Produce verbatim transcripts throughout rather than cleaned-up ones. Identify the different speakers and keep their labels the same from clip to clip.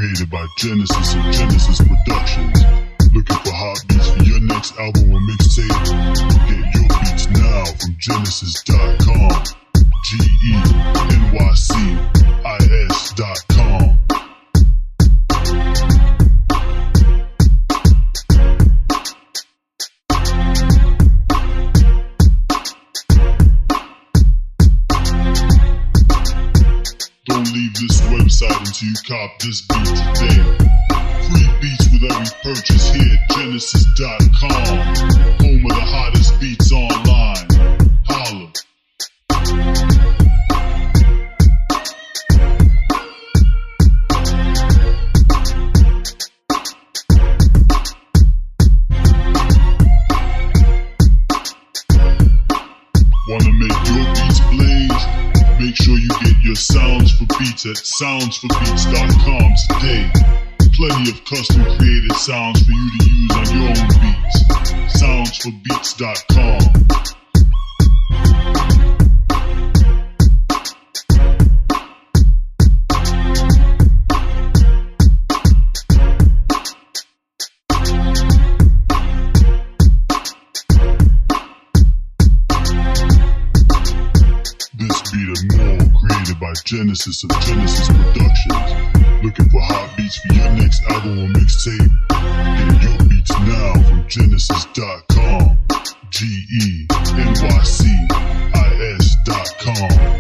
Speaker 1: created by Genesis and Genesis Productions. Looking for hot beats for your next album or mixtape? Get your beats now from Genesis dot com. G E N Y C I S dot com. Don't leave this website until you cop this beat today. Free beats with every purchase here at Genesis dot com. Home of the hottest beats online. Holla. Wanna make your beats blaze? Make sure you get your Sounds for Beats at sounds for beats dot com today. Plenty of custom created sounds for you to use on your own beats. sounds for beats dot com. This beat and more created by Genesis of Genesis Productions. Looking for hot beats for your next album or mixtape? Get your beats now from Genesis dot com. G E N Y C I S dot com.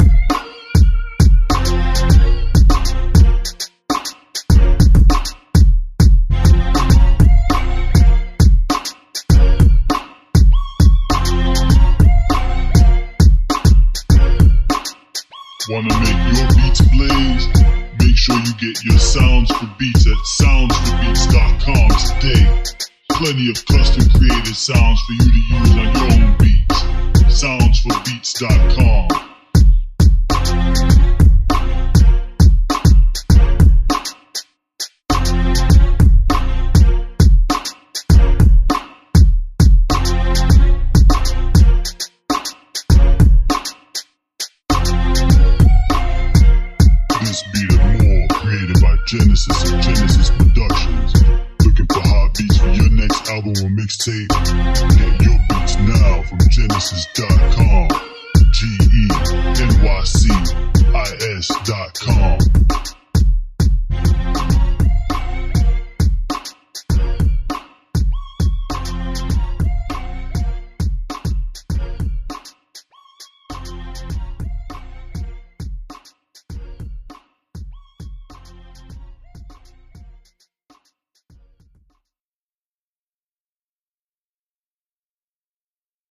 Speaker 1: Wanna make your beats blaze? Make sure you get your Sounds for Beats at sounds for beats dot com today. Plenty of custom created sounds for you to use on your own beats. sounds for beats dot com. This beat and more created by Genesis and Genesis Productions. Looking for hot beats for your next album or mixtape? Get your beats now from Genesis dot com. G E N Y C I S dot com.